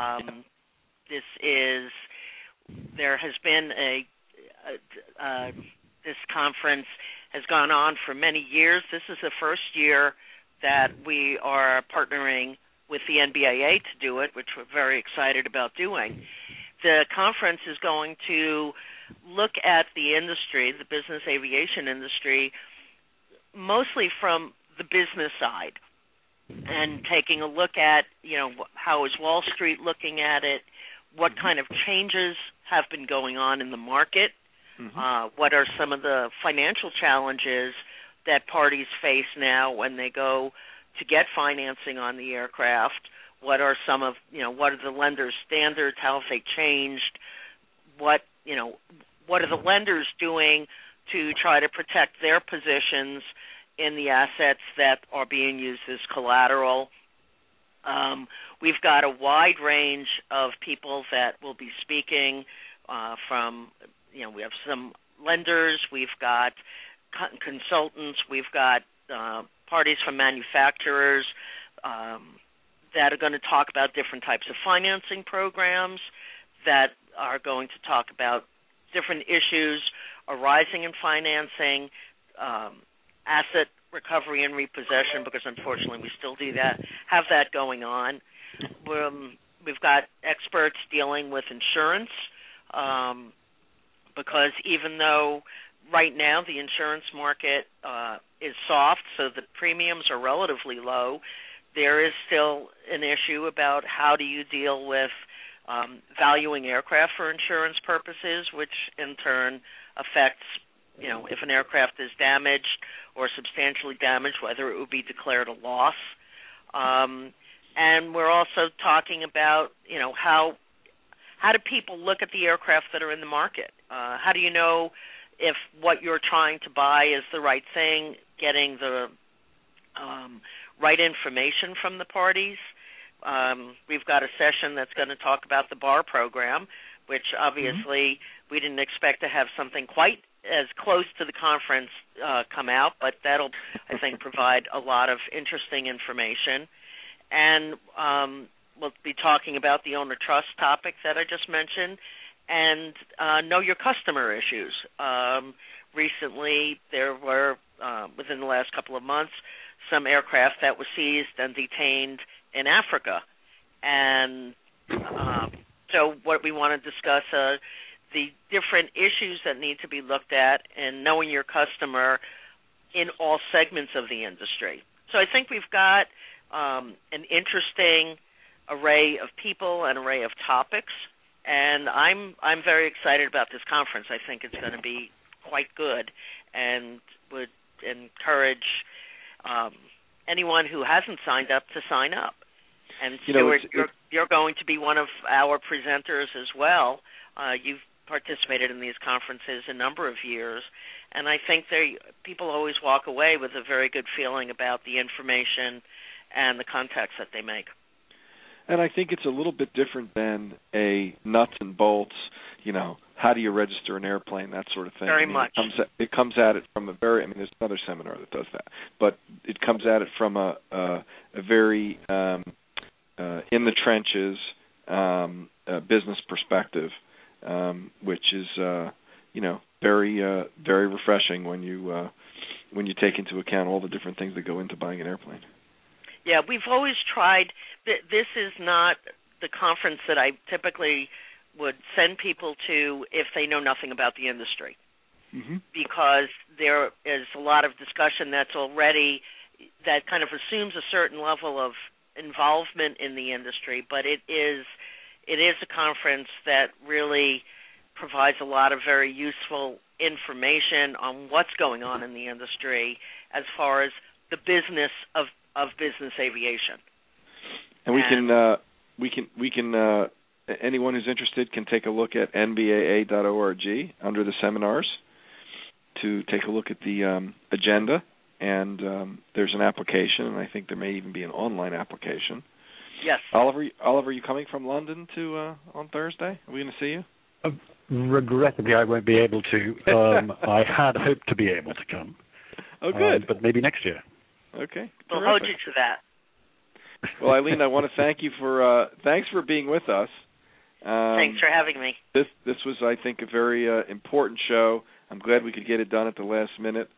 There has been this conference has gone on for many years. This is the first year that we are partnering with the NBAA to do it, which we're very excited about doing. The conference is going to look at the industry, the business aviation industry, mostly from the business side, and taking a look at, how is Wall Street looking at it, what kind of changes have been going on in the market, what are some of the financial challenges that parties face now when they go to get financing on the aircraft, what are some of, what are the lenders' standards, how have they changed, what are the lenders doing to try to protect their positions in the assets that are being used as collateral. We've got a wide range of people that will be speaking from, we have some lenders, we've got consultants, we've got parties from manufacturers that are going to talk about different types of financing programs, that are going to talk about different issues arising in financing, asset recovery and repossession, because unfortunately we still have that going on. We've got experts dealing with insurance, because even though right now the insurance market is soft, so the premiums are relatively low, there is still an issue about how do you deal with valuing aircraft for insurance purposes, which in turn affects, if an aircraft is damaged or substantially damaged, whether it would be declared a loss. And we're also talking about, how do people look at the aircraft that are in the market? How do you know if what you're trying to buy is the right thing, getting the right information from the parties? We've got a session that's going to talk about the BAR program, which obviously We didn't expect to have something quite as close to the conference come out, but that'll, I think, provide a lot of interesting information. And we'll be talking about the owner trust topic that I just mentioned, and know your customer issues. Recently, there were, within the last couple of months, some aircraft that were seized and detained in Africa. And so what we want to discuss the different issues that need to be looked at and knowing your customer in all segments of the industry. So I think we've got an interesting array of people, an array of topics, and I'm very excited about this conference. I think it's going to be quite good, and would encourage anyone who hasn't signed up to sign up. And Stuart, you're going to be one of our presenters as well. You've participated in these conferences a number of years, and I think people always walk away with a very good feeling about the information and the contacts that they make. And I think it's a little bit different than a nuts and bolts, how do you register an airplane, that sort of thing. Very much. It comes at it from there's another seminar that does that, but it comes at it from a very in the trenches business perspective, which is very very refreshing when you take into account all the different things that go into buying an airplane. Yeah, we've always tried. This is not the conference that I typically would send people to if they know nothing about the industry, because there is a lot of discussion that kind of assumes a certain level of involvement in the industry, but it is a conference that really provides a lot of very useful information on what's going on in the industry as far as the business of business aviation. And we can anyone who's interested can take a look at nbaa.org under the seminars to take a look at the agenda, and there's an application, and I think there may even be an online application. Yes. Oliver, are you coming from London on Thursday? Are we going to see you? Regrettably, I won't be able to. I had hoped to be able to come. Oh, good. But maybe next year. Okay. We'll hold you to that. Well, Eileen, I want to thank you thanks for being with us. Thanks for having me. This was, I think, a very important show. I'm glad we could get it done at the last minute.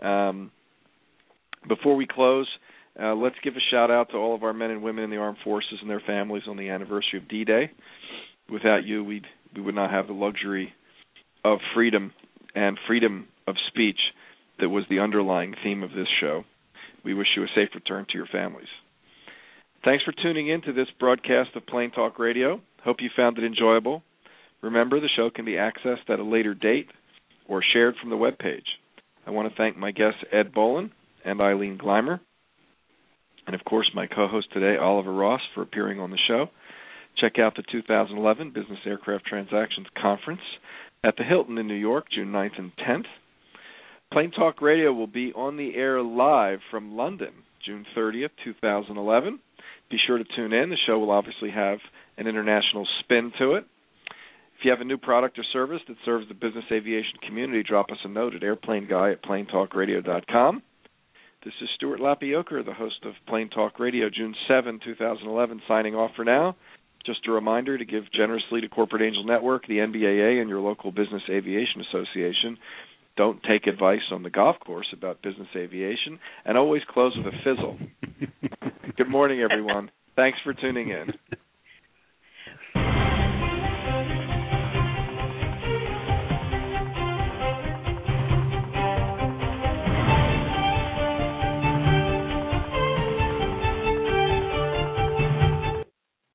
Before we close, let's give a shout-out to all of our men and women in the armed forces and their families on the anniversary of D-Day. Without you, we would not have the luxury of freedom and freedom of speech that was the underlying theme of this show. We wish you a safe return to your families. Thanks for tuning in to this broadcast of Plain Talk Radio. Hope you found it enjoyable. Remember, the show can be accessed at a later date or shared from the webpage. I want to thank my guests Ed Boland and Eileen Gleimer, and of course my co-host today, Oliver Ross, for appearing on the show. Check out the 2011 Business Aircraft Transactions Conference at the Hilton in New York, June 9th and 10th. Plain Talk Radio will be on the air live from London, June 30th, 2011. Be sure to tune in. The show will obviously have an international spin to it. If you have a new product or service that serves the business aviation community, drop us a note at airplaneguy@plaintalkradio.com. This is Stuart Lapioker, the host of Plain Talk Radio, June 7, 2011, signing off for now. Just a reminder to give generously to Corporate Angel Network, the NBAA, and your local Business Aviation Association. Don't take advice on the golf course about business aviation, and always close with a fizzle. Good morning, everyone. Thanks for tuning in.